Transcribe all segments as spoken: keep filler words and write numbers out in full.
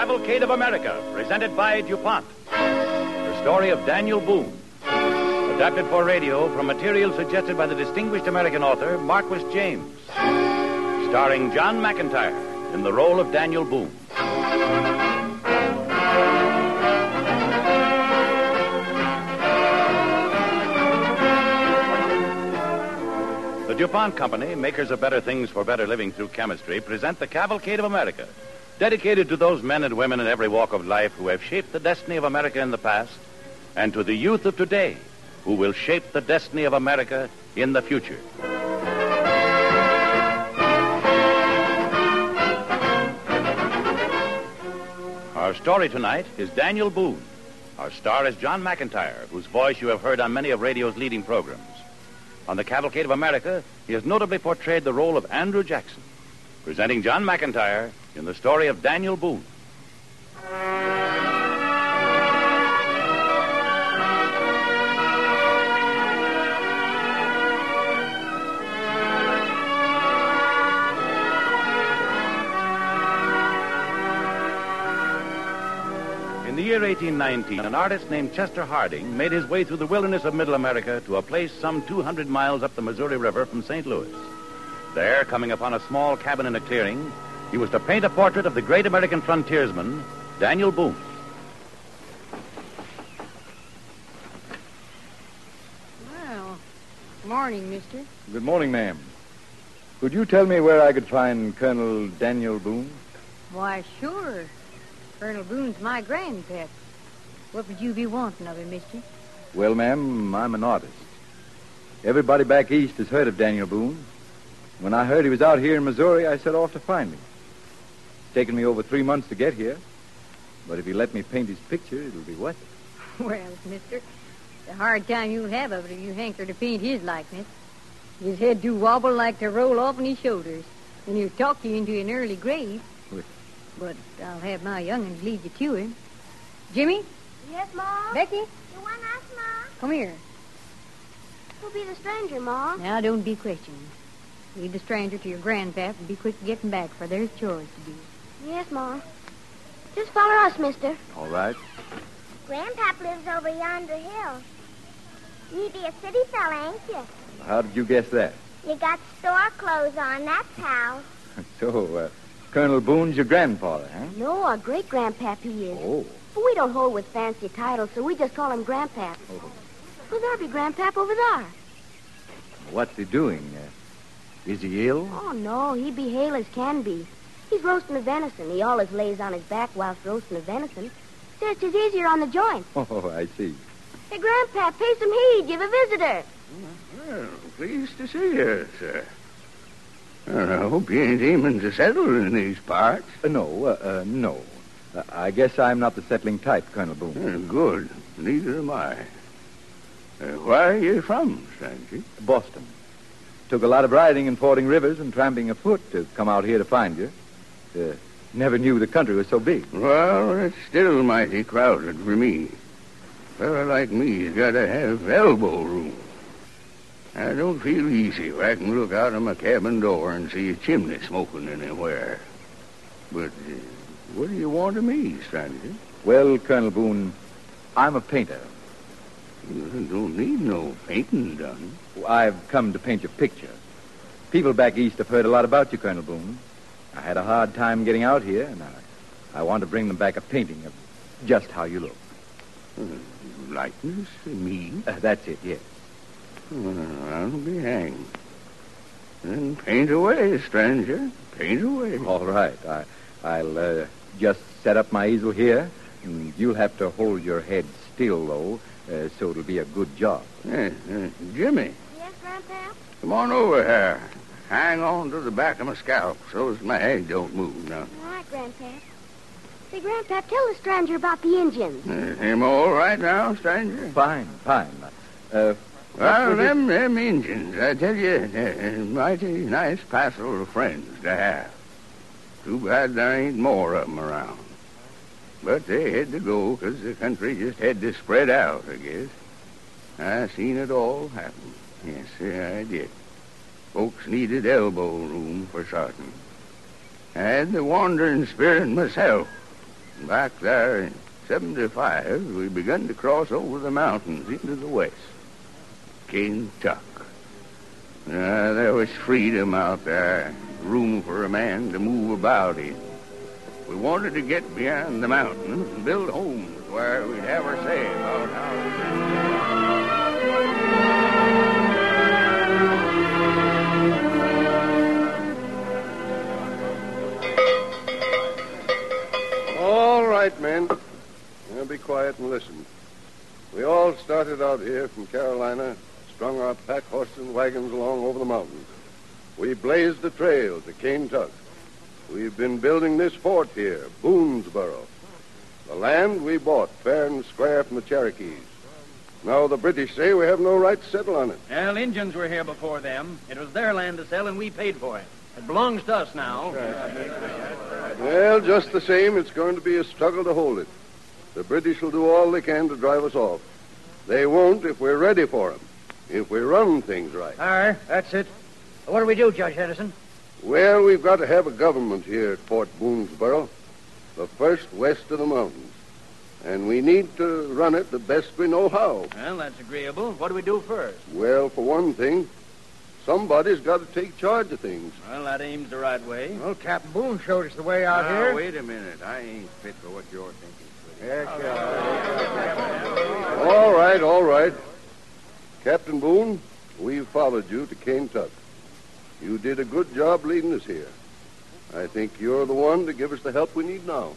Cavalcade of America, presented by DuPont. The story of Daniel Boone. Adapted for radio from material suggested by the distinguished American author, Marquis James. Starring John McIntyre in the role of Daniel Boone. The DuPont Company, makers of better things for better living through chemistry, present the Cavalcade of America, dedicated to those men and women in every walk of life who have shaped the destiny of America in the past, and to the youth of today who will shape the destiny of America in the future. Our story tonight is Daniel Boone. Our star is John McIntyre, whose voice you have heard on many of radio's leading programs. On the Cavalcade of America, he has notably portrayed the role of Andrew Jackson, presenting John McIntyre in the story of Daniel Boone. In the year eighteen nineteen, an artist named Chester Harding made his way through the wilderness of Middle America to a place some two hundred miles up the Missouri River from Saint Louis. There, coming upon a small cabin in a clearing, he was to paint a portrait of the great American frontiersman, Daniel Boone. Well, good morning, mister. Good morning, ma'am. Could you tell me where I could find Colonel Daniel Boone? Why, sure. Colonel Boone's my grandpap. What would you be wanting of him, mister? Well, ma'am, I'm an artist. Everybody back east has heard of Daniel Boone. When I heard he was out here in Missouri, I set off to find him. It's taken me over three months to get here. But if you let me paint his picture, it'll be worth it. Well, mister, the hard time you'll have of it if you hanker to paint his likeness. His head do wobble like to roll off on his shoulders, and he'll talk you into an early grave. Wait. But I'll have my young'uns lead you to him. Jimmy? Yes, Ma? Becky? You want us, Ma? Come here. Who'll be the stranger, Ma? Now, don't be questioning. Lead the stranger to your grandpap and be quick getting back, for there's chores to do. Yes, Ma. Just follow us, mister. All right. Grandpap lives over yonder hill. You be a city fella, ain't you? How did you guess that? You got store clothes on, that's how. So, uh, Colonel Boone's your grandfather, huh? No, our great-grandpap he is. Oh. But we don't hold with fancy titles, so we just call him Grandpap. Oh. Well, there be Grandpap over there. What's he doing? Uh, is he ill? Oh, no, he be hale as can be. He's roasting the venison. He always lays on his back whilst roasting the venison. Says it's easier on the joint. Oh, I see. Hey, Grandpap, pay some heed. You've a visitor. Well, pleased to see you, sir. Well, I hope you ain't aiming to settle in these parts. Uh, no, uh, uh, no. Uh, I guess I'm not the settling type, Colonel Boone. Uh, good. Neither am I. Uh, where are you from, stranger? Boston. Took a lot of riding and fording rivers and tramping afoot to come out here to find you. Uh, never knew the country was so big. Well, it's still mighty crowded for me. A fella like me's got to have elbow room. I don't feel easy if I can look out of my cabin door and see a chimney smoking anywhere. But uh, what do you want of me, stranger? Well, Colonel Boone, I'm a painter. You don't need no painting done. I've come to paint your picture. People back east have heard a lot about you, Colonel Boone. I had a hard time getting out here, and I, I want to bring them back a painting of just how you look. Uh, likeness to me? Uh, that's it, yes. Well, I'll be hanged. Then paint away, stranger. Paint away. All right. I, I'll uh, just set up my easel here, and you'll have to hold your head still, though, uh, so it'll be a good job. Uh, uh, Jimmy, Yes, Grandpap? come on over here. Hang on to the back of my scalp so as my head don't move now. All right, Grandpap. Say, Grandpap, tell the stranger about the Indians. Uh, him all right now, stranger? Fine, fine. Uh, Well, was it- them, them Indians, I tell you, they're mighty nice passel of friends to have. Too bad there ain't more of 'em around. But they had to go 'cause the country just had to spread out, I guess. I seen it all happen. Yes, sir, I did. Folks needed elbow room for certain. I had the wandering spirit myself. Back there in seventy-five, we begun to cross over the mountains into the west. Kentucky. Uh, there was freedom out there, room for a man to move about in. We wanted to get beyond the mountains and build homes where we'd have our say about how... All right, men. Now be quiet and listen. We all started out here from Carolina, strung our pack horses and wagons along over the mountains. We blazed the trail to Kentucky. We've been building this fort here, Boonesboro. The land we bought fair and square from the Cherokees. Now the British say we have no right to settle on it. Well, Indians were here before them. It was their land to sell, and we paid for it. It belongs to us now. Well, just the same, it's going to be a struggle to hold it. The British will do all they can to drive us off. They won't if we're ready for them, if we run things right. Aye, that's it. What do we do, Judge Henderson? Well, we've got to have a government here at Fort Boonesboro, the first west of the mountains. And we need to run it the best we know how. Well, that's agreeable. What do we do first? Well, for one thing, somebody's got to take charge of things. Well, that aims the right way. Well, Captain Boone showed us the way out now, here. Wait a minute. I ain't fit for what you're thinking. Yes, All right, all right. Captain Boone, we've followed you to Kentucky. You did a good job leading us here. I think you're the one to give us the help we need now.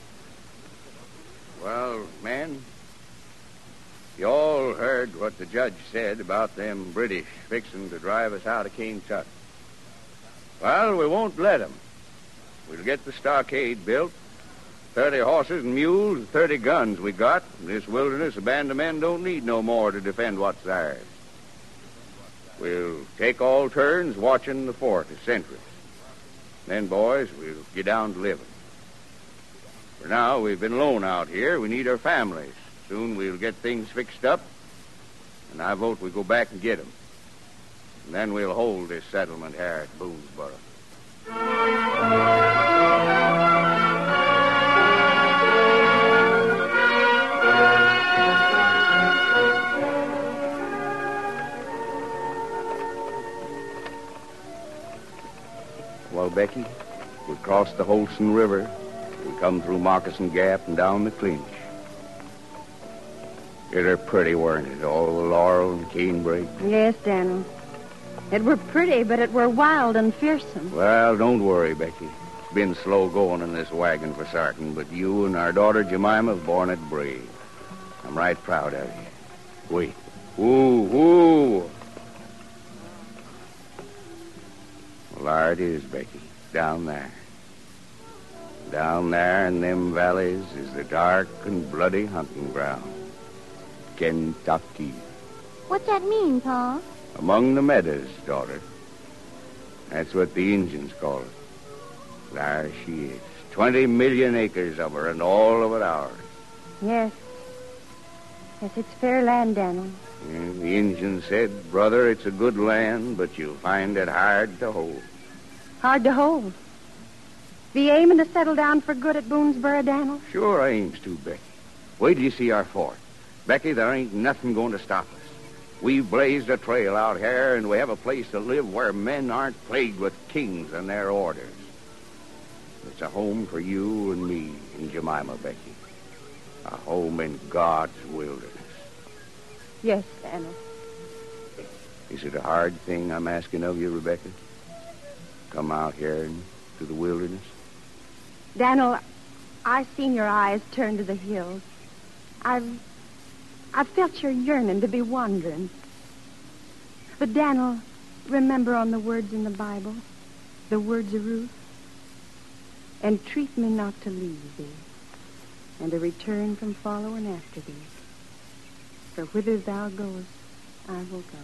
Well, man, you all heard what the judge said about them British fixing to drive us out of Kentucky. Well, we won't let them. We'll get the stockade built. Thirty horses and mules, and thirty guns we got. In this wilderness, a band of men don't need no more to defend what's theirs. We'll take all turns watching the fort as sentries. Then, boys, we'll get down to living. For now, we've been alone out here. We need our families. Soon we'll get things fixed up, and I vote we go back and get them. And then we'll hold this settlement here at Boonesboro. Well, Becky, we crossed the Holston River. We come through Moccasin Gap and down the Clinch. It are pretty, weren't it? All the laurel and canebrake. Yes, Daniel. It were pretty, but it were wild and fearsome. Well, don't worry, Becky. It's been slow going in this wagon for certain, but you and our daughter Jemima have borne it brave. I'm right proud of you. Wait. Woo, woo. Well, there it is, Becky. Down there. Down there in them valleys is the dark and bloody hunting ground. Kentucky. What's that mean, Pa? Among the meadows, daughter. That's what the Indians call it. There she is. Twenty million acres of her, and all of it ours. Yes. Yes, it's fair land, Daniel. And the Indians said, brother, it's a good land, but you'll find it hard to hold. Hard to hold. Be aiming to settle down for good at Boonesboro, Daniel? Sure I aims to, Becky. Wait till you see our fort. Becky, there ain't nothing going to stop us. We've blazed a trail out here, and we have a place to live where men aren't plagued with kings and their orders. It's a home for you and me and Jemima, Becky. A home in God's wilderness. Yes, Daniel. Is it a hard thing I'm asking of you, Rebecca? Come out here into the wilderness? Daniel, I've seen your eyes turn to the hills. I've... I've felt your yearning to be wandering. But, Daniel, remember on the words in the Bible, the words of Ruth? Entreat me not to leave thee, and to return from following after thee. For whither thou goest, I will go.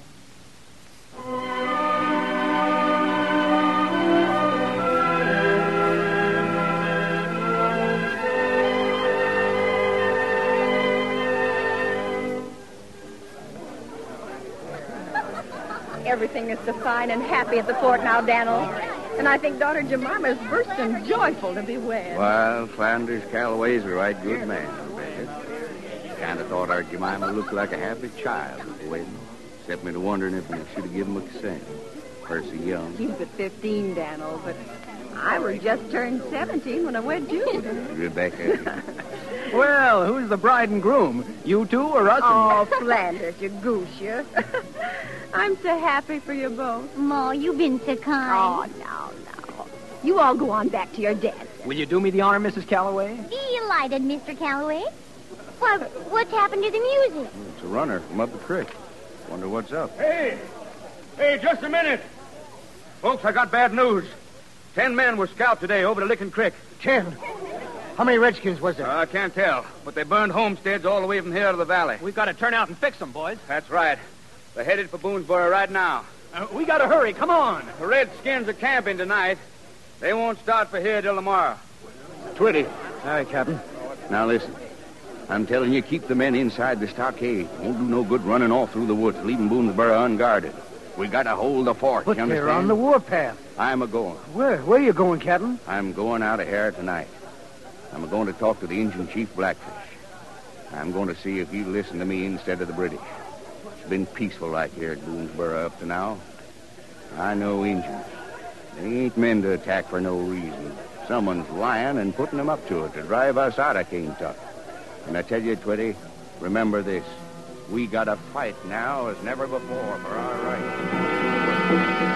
Everything is so fine and happy at the fort now, Daniel. And I think daughter Jemima is bursting joyful to be wed. Well, Flanders Calloway's a right good man, Rebecca. Kind of thought our Jemima looked like a happy child at the wedding. Set me to wondering if we should have given him a consent. Percy Young. He's but fifteen, Daniel, but I was just turned seventeen when I wed you. Rebecca. Well, who's the bride and groom? You two or us? Oh, Flanders, you goose, you. I'm so happy for you both. Ma, you've been so Oh, kind. no, no. You all go on back to your dance. Will you do me the honor, Missus Calloway? Delighted, Mister Calloway. Why, what's happened to the music? It's a runner from up the creek. Wonder what's up. Hey! Hey, just a minute. Folks, I got bad news. Ten men were scalped today over to Licking Creek. Ten? How many Redskins was there? Uh, I can't tell, but they burned homesteads all the way from here to the valley. We've got to turn out and fix them, boys. That's right. They're headed for Boonesboro right now. Uh, we got to hurry. Come on. The Redskins are camping tonight. They won't start for here till tomorrow. Twitty. Aye, Captain. Now listen. I'm telling you, keep the men inside the stockade. Won't do no good running off through the woods, leaving Boonesboro unguarded. We got to hold the fort, But you understand? they're on the warpath. I'm a-going. Where? Where you going, Captain? I'm going out of here tonight. I'm going to talk to the Indian chief Blackfish. I'm going to see if he'll listen to me instead of the British. It's been peaceful right here at Boonesboro up to now. I know Indians. They ain't men to attack for no reason. Someone's lying and putting them up to it to drive us out of Kentucky. And I tell you, Twitty, remember this. We got to fight now as never before for our rights.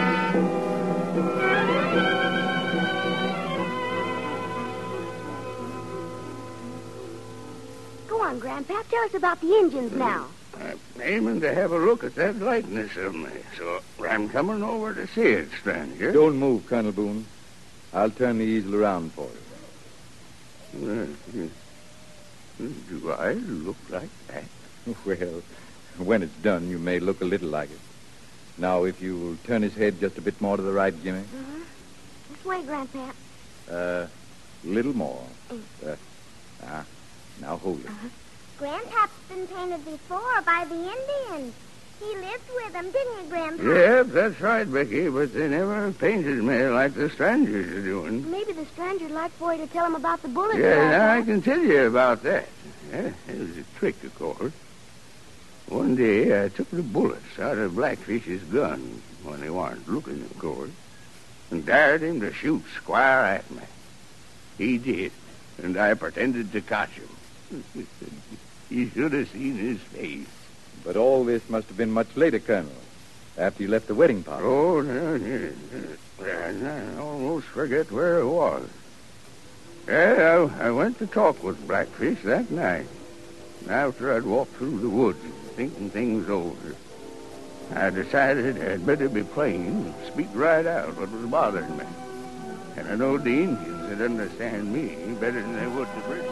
Go on, Grandpa. Tell us about the Indians now. I'm aiming to have a look at that likeness of me, so I'm coming over to see it, stranger. Don't move, Colonel Boone. I'll turn the easel around for you. Uh, do I look like that? Well, when it's done, you may look a little like it. Now, if you'll turn his head just a bit more to the right, Jimmy. Uh-huh. This way, Grandpa. Uh, little more. Uh, ah, now hold it. Uh-huh. Grandpap's been painted before by the Indians. He lived with them, didn't he, Grandpa? Yeah, that's right, Becky, but they never painted me like the strangers are doing. Maybe the stranger'd like for you to tell him about the bullets. Yeah, Grandpa. now I can tell you about that. Yeah, it was a trick, of course. One day I took the bullets out of Blackfish's gun, when he weren't looking, of course, and dared him to shoot square at me. He did, and I pretended to catch him. You should have seen his face. But all this must have been much later, Colonel, after you left the wedding party. Oh, no, no, no. I almost forget where it was. Yeah, I, I went to talk with Blackfish that night. After I'd walked through the woods, thinking things over, I decided I'd better be plain and speak right out what was bothering me. And I know the Indians would understand me better than they would the British.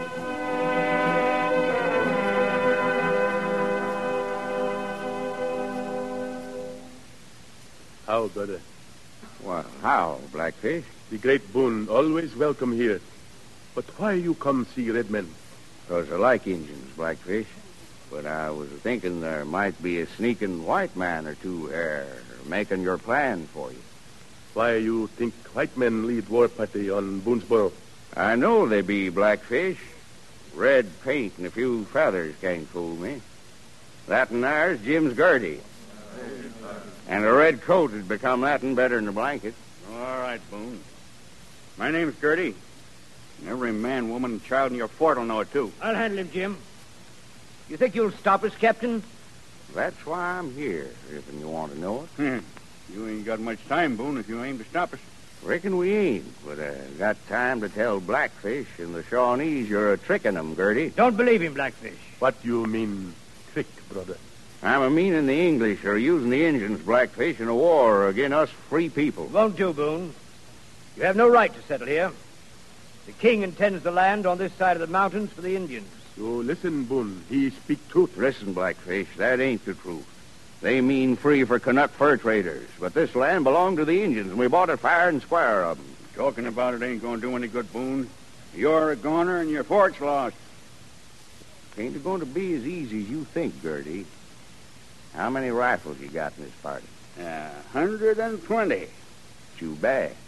How, brother? Well, how, Blackfish? The great Boone always welcome here. But why you come see red men? Because I like Indians, Blackfish. But I was thinking there might be a sneaking white man or two here making your plan for you. Why you think white men lead war party on Boonesboro? I know they be, Blackfish. Red paint and a few feathers can't fool me. That and there's Jim's Gertie. And a red coat would become that and better than a blanket. All right, Boone. My name's Gertie. And every man, woman, and child in your fort will know it, too. I'll handle him, Jim. You think you'll stop us, Captain? That's why I'm here, if you want to know it. Hmm. You ain't got much time, Boone, if you aim to stop us. Reckon we ain't, but I got time to tell Blackfish and the Shawnees you're a tricking them, Gertie. Don't believe him, Blackfish. What you mean, trick, brother? I'm a meaning the English are using the Indians, Blackfish, in a war against us free people. Won't do, Boone. You have no right to settle here. The king intends the land on this side of the mountains for the Indians. So listen, Boone. He speak truth. Listen, Blackfish, that ain't the truth. They mean free for Canuck fur traders, but this land belonged to the Indians, and we bought it fair and square of them. Talking about it ain't going to do any good, Boone. You're a goner and your fort's lost. Ain't going to be as easy as you think, Gertie. How many rifles you got in this party? A hundred and twenty. Too bad.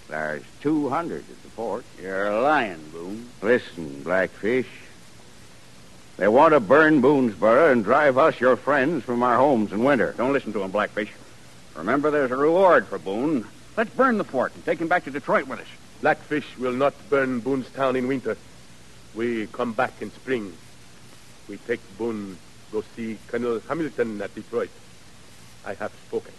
There's two hundred at the fort. You're lying, Boone. Listen, Blackfish. They want to burn Boonesboro and drive us, your friends, from our homes in winter. Don't listen to him, Blackfish. Remember, there's a reward for Boone. Let's burn the fort and take him back to Detroit with us. Blackfish will not burn Boone's town in winter. We come back in spring. We take Boone, go see Colonel Hamilton at Detroit. I have spoken.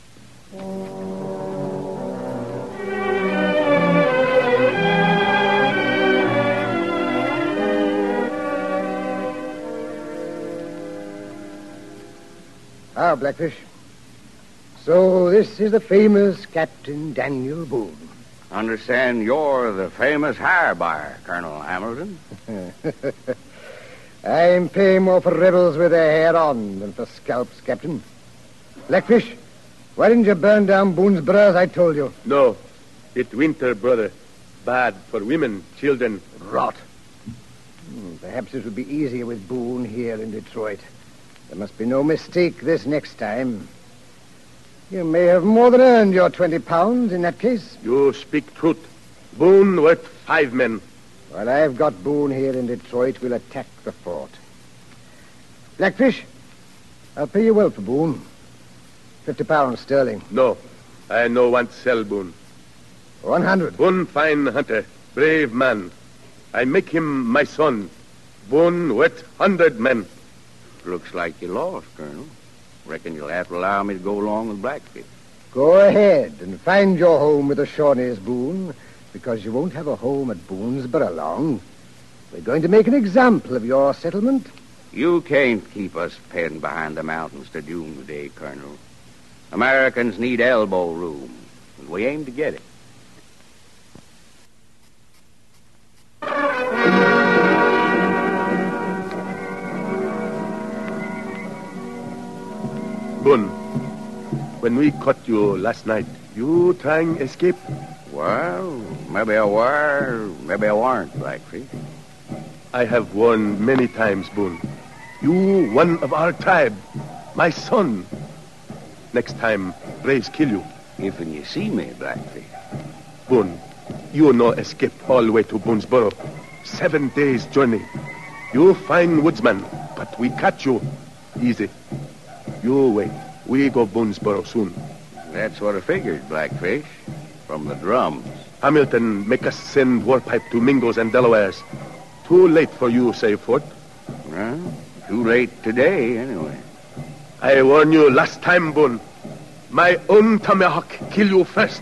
Ah, Blackfish. So this is the famous Captain Daniel Boone. Understand you're the famous hire buyer, Colonel Hamilton. I'm paying more for rebels with their hair on than for scalps, Captain. Blackfish, why didn't you burn down Boonesboro as I told you? No. It winter, brother. Bad for women, children. Rot. Hmm, perhaps it would be easier with Boone here in Detroit. There must be no mistake this next time. You may have more than earned your twenty pounds in that case. You speak truth. Boone worth five men. While I've got Boone here in Detroit, we'll attack the fort. Blackfish, I'll pay you well for Boone. Fifty pounds sterling. No, I no want sell Boone. One hundred. Boone fine hunter, brave man. I make him my son. Boone worth hundred men. Looks like you lost, Colonel. Reckon you'll have to allow me to go along with Blackfish. Go ahead and find your home with the Shawnees, Boone, because you won't have a home at Boonesboro long. We're going to make an example of your settlement. You can't keep us penned behind the mountains to doomsday, Colonel. Americans need elbow room, and we aim to get it. Boone, when we caught you last night, you trying escape? Well, maybe I were, maybe I weren't, Blackfish. I have warned many times, Boone. You one of our tribe, my son. Next time, braves kill you. If and you see me, Blackfish. Boone, you no escape all the way to Boonesboro. Seven days journey. You fine woodsman, but we catch you. Easy. You wait. We go Boonesboro soon. That's what I figured, Blackfish. From the drums. Hamilton make us send war pipe to Mingos and Delawares. Too late for you, say Fort. Well, too late today, anyway. I warn you last time, Boone. My own tomahawk kill you first.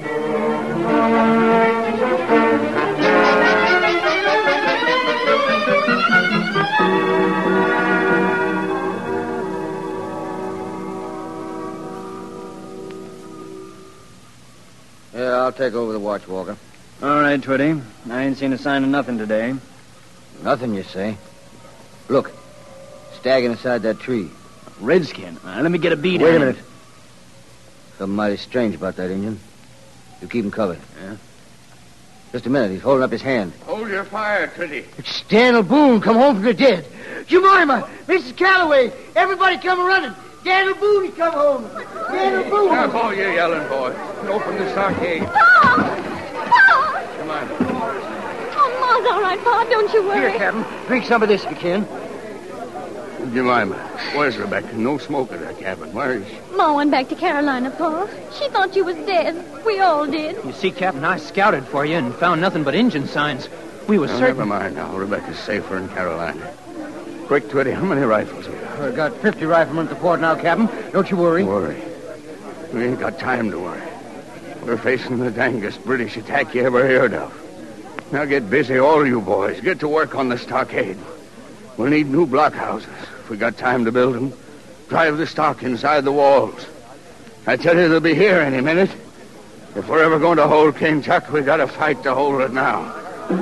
Yeah, I'll take over the watch, Walker. All right, Twitty. I ain't seen a sign of nothing today. Nothing, you say? Look, staggering inside that tree. Redskin. Uh, let me get a bead Wait on a him. minute. Something mighty strange about that Indian. You keep him covered. Yeah? Just a minute. He's holding up his hand. Hold your fire, Twitty. It's Daniel Boone, come home from the dead. Jemima, Missus Calloway, everybody come running. Daniel Boone, he come home. Daniel Boone. Now, all you yelling boys. Open the stockade. Pa! Pa! Come on. Oh, Ma's all right, Pa. Don't you worry. Here, Captain. Drink some of this if you can. Jemima, where's Rebecca? No smoke at her cabin. Where is she? Ma went back to Carolina, Pa. She thought you was dead. We all did. You see, Captain, I scouted for you and found nothing but Injun signs. We was Well, certain... never mind now. Rebecca's safer in Carolina. Quick, Twitty, how many rifles have you? I've got fifty riflemen at the fort now, Captain. Don't you worry. Don't worry. We ain't got time to worry. We're facing the dangest British attack you ever heard of. Now get busy, all you boys. Get to work on the stockade. We'll need new blockhouses. If we got time to build them, drive the stock inside the walls. I tell you, they'll be here any minute. If we're ever going to hold Kentucky, we got to fight to hold it now.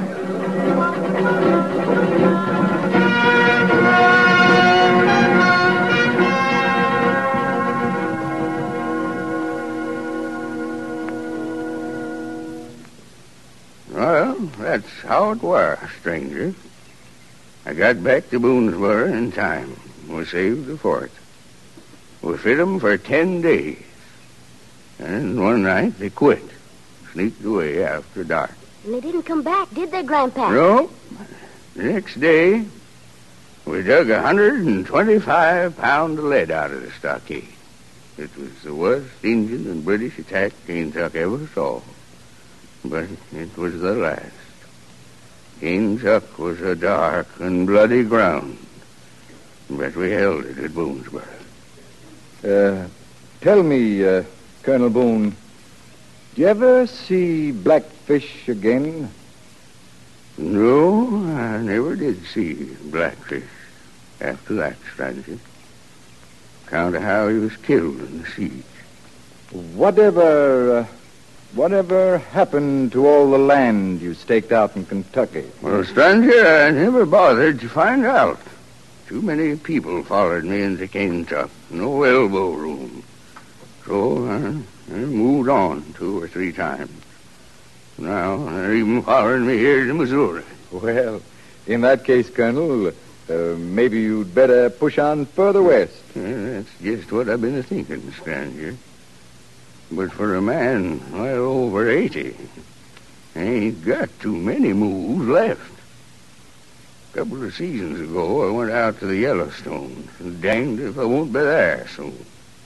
Well, that's how it were, stranger. I got back to Boonesboro in time. We saved the fort. We fed 'em for ten days. And one night they quit. sneaked away after dark. And they didn't come back, did they, Grandpa? No. The next day, we dug a hundred and twenty-five pound of lead out of the stockade. It was the worst Indian and British attack Kentuck ever saw. But it was the last. Kentuck was a dark and bloody ground. But we held it at Boonesboro. Uh, tell me, uh, Colonel Boone, do you ever see Blackfish again? No, I never did see Blackfish after that, stranger. Account of how he was killed in the siege. Whatever, uh, whatever happened to all the land you staked out in Kentucky? Well, stranger, I never bothered to find out. Too many people followed me into Kentucky. No elbow room. So I, I moved on two or three times. Now they're even following me here to Missouri. Well, in that case, Colonel, uh, maybe you'd better push on further west. Yeah, that's just what I've been thinking, stranger. But for a man well over eighty, I ain't got too many moves left. A couple of seasons ago, I went out to the Yellowstone. Danged if I won't be there soon.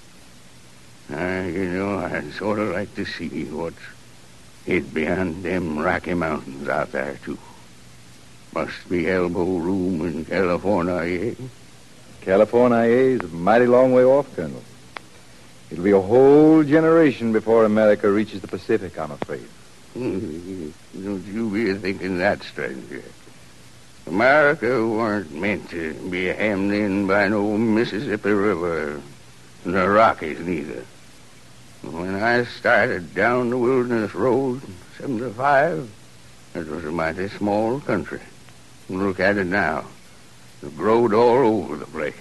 I, you know, I'd sort of like to see what's hid behind them Rocky Mountains out there, too. Must be elbow room in California, eh? California is a mighty long way off, Colonel. It'll be a whole generation before America reaches the Pacific, I'm afraid. Don't you be thinking that, stranger. America weren't meant to be hemmed in by no Mississippi River, and the Rockies neither. When I started down the Wilderness Road in seventy-five, it was a mighty small country. Look at it now. It growed all over the place.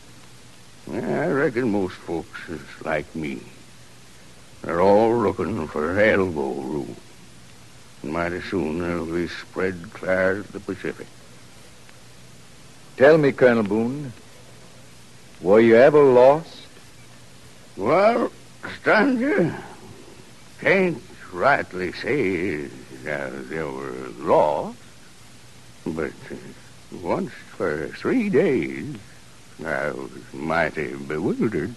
I reckon most folks is like me. They're all looking for elbow room. And mighty soon they'll be spread clear to the Pacific. Tell me, Colonel Boone, were you ever lost? Well, stranger, can't rightly say I was ever lost, but once for three days I was mighty bewildered.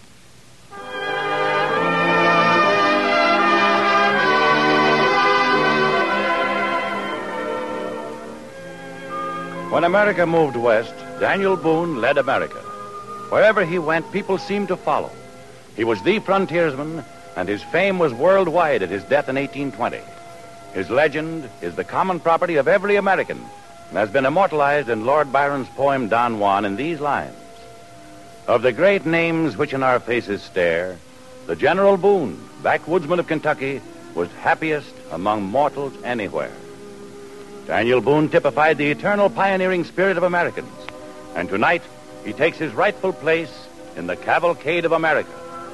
When America moved west, Daniel Boone led America. Wherever he went, people seemed to follow. He was the frontiersman, and his fame was worldwide at his death in eighteen twenty. His legend is the common property of every American and has been immortalized in Lord Byron's poem Don Juan in these lines. Of the great names which in our faces stare, the General Boone, backwoodsman of Kentucky, was happiest among mortals anywhere. Daniel Boone typified the eternal pioneering spirit of Americans, and tonight he takes his rightful place in the cavalcade of America.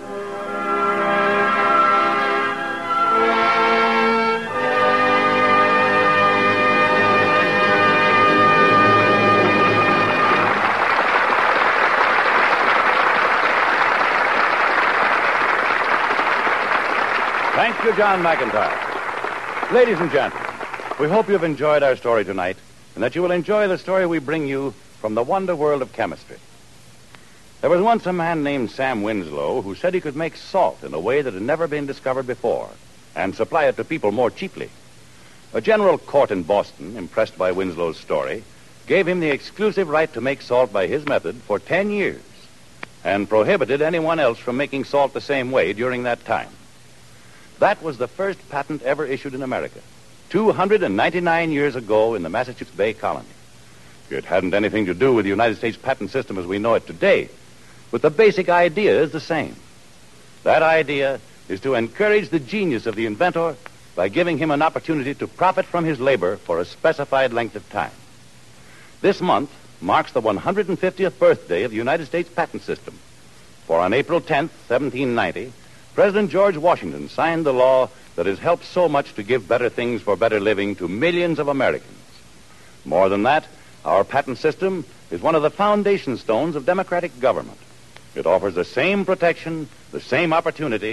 Thank you, John McIntyre. Ladies and gentlemen, we hope you've enjoyed our story tonight and that you will enjoy the story we bring you from the wonder world of chemistry. There was once a man named Sam Winslow who said he could make salt in a way that had never been discovered before and supply it to people more cheaply. A general court in Boston, impressed by Winslow's story, gave him the exclusive right to make salt by his method for ten years and prohibited anyone else from making salt the same way during that time. That was the first patent ever issued in America, two hundred ninety-nine years ago in the Massachusetts Bay Colony. It hadn't anything to do with the United States patent system as we know it today, but the basic idea is the same. That idea is to encourage the genius of the inventor by giving him an opportunity to profit from his labor for a specified length of time. This month marks the one hundred fiftieth birthday of the United States patent system. For on April tenth, seventeen ninety, President George Washington signed the law that has helped so much to give better things for better living to millions of Americans. More than that, our patent system is one of the foundation stones of democratic government. It offers the same protection, the same opportunity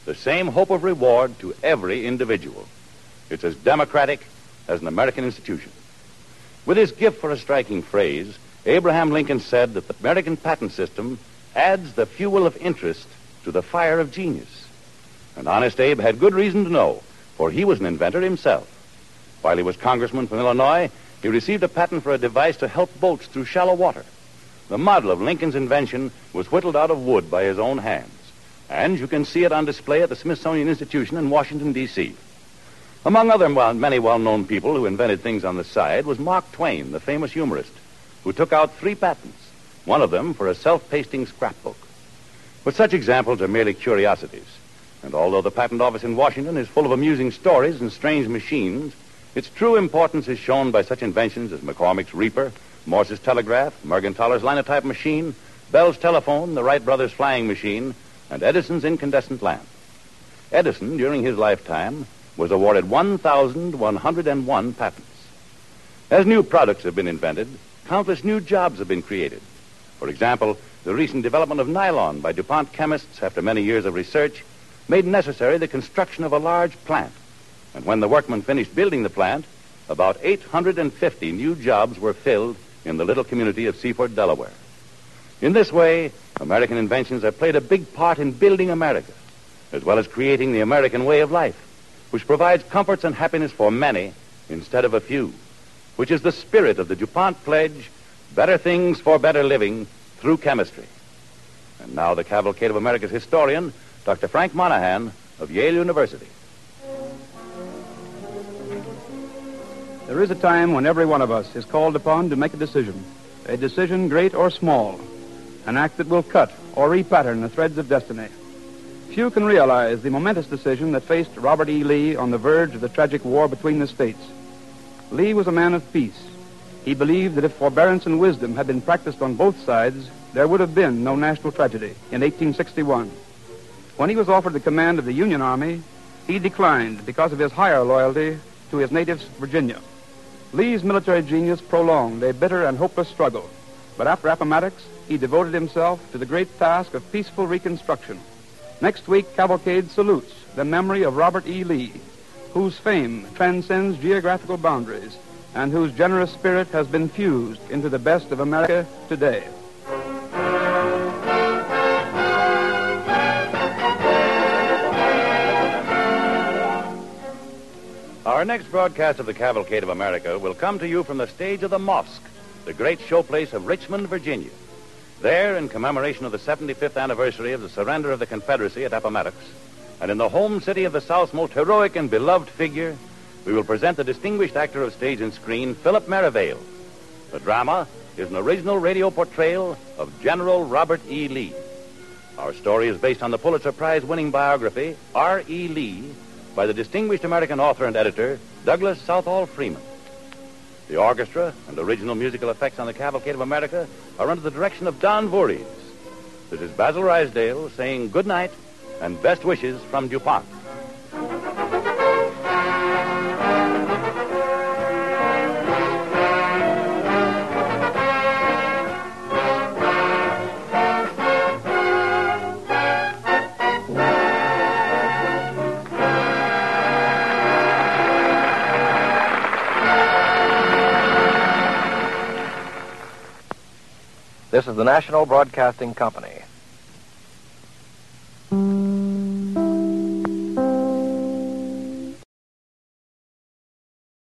the same hope of reward to every individual. It's as democratic as an American institution. With his gift for a striking phrase, Abraham Lincoln said that the American patent system adds the fuel of interest to the fire of genius. And Honest Abe had good reason to know, for he was an inventor himself. While he was congressman from Illinois, he received a patent for a device to help boats through shallow water. The model of Lincoln's invention was whittled out of wood by his own hands, and you can see it on display at the Smithsonian Institution in Washington, D C Among other well, many well-known people who invented things on the side was Mark Twain, the famous humorist, who took out three patents, one of them for a self-pasting scrapbook. But such examples are merely curiosities, and although the patent office in Washington is full of amusing stories and strange machines, its true importance is shown by such inventions as McCormick's Reaper, Morse's telegraph, Mergenthaler's linotype machine, Bell's telephone, the Wright brothers' flying machine, and Edison's incandescent lamp. Edison, during his lifetime, was awarded one thousand one hundred one patents. As new products have been invented, countless new jobs have been created. For example, the recent development of nylon by DuPont chemists, after many years of research, made necessary the construction of a large plant. And when the workmen finished building the plant, about eight hundred fifty new jobs were filled in the little community of Seaford, Delaware. In this way, American inventions have played a big part in building America, as well as creating the American way of life, which provides comforts and happiness for many instead of a few, which is the spirit of the DuPont pledge, better things for better living through chemistry. And now the cavalcade of America's historian, Doctor Frank Monahan of Yale University. There is a time when every one of us is called upon to make a decision, a decision great or small, an act that will cut or repattern the threads of destiny. Few can realize the momentous decision that faced Robert E. Lee on the verge of the tragic war between the states. Lee was a man of peace. He believed that if forbearance and wisdom had been practiced on both sides, there would have been no national tragedy in eighteen sixty-one. When he was offered the command of the Union Army, he declined because of his higher loyalty to his native Virginia. Lee's military genius prolonged a bitter and hopeless struggle, but after Appomattox, he devoted himself to the great task of peaceful reconstruction. Next week, Cavalcade salutes the memory of Robert E. Lee, whose fame transcends geographical boundaries and whose generous spirit has been fused into the best of America today. Our next broadcast of the Cavalcade of America will come to you from the stage of the Mosque, the great showplace of Richmond, Virginia. There, in commemoration of the seventy-fifth anniversary of the surrender of the Confederacy at Appomattox, and in the home city of the South's most heroic and beloved figure, we will present the distinguished actor of stage and screen, Philip Merivale. The drama is an original radio portrayal of General Robert E. Lee. Our story is based on the Pulitzer Prize-winning biography, R E. Lee, by the distinguished American author and editor, Douglas Southall Freeman. The orchestra and original musical effects on the Cavalcade of America are under the direction of Don Voorhees. This is Basil Rysdale saying good night and best wishes from DuPont. This is the National Broadcasting Company.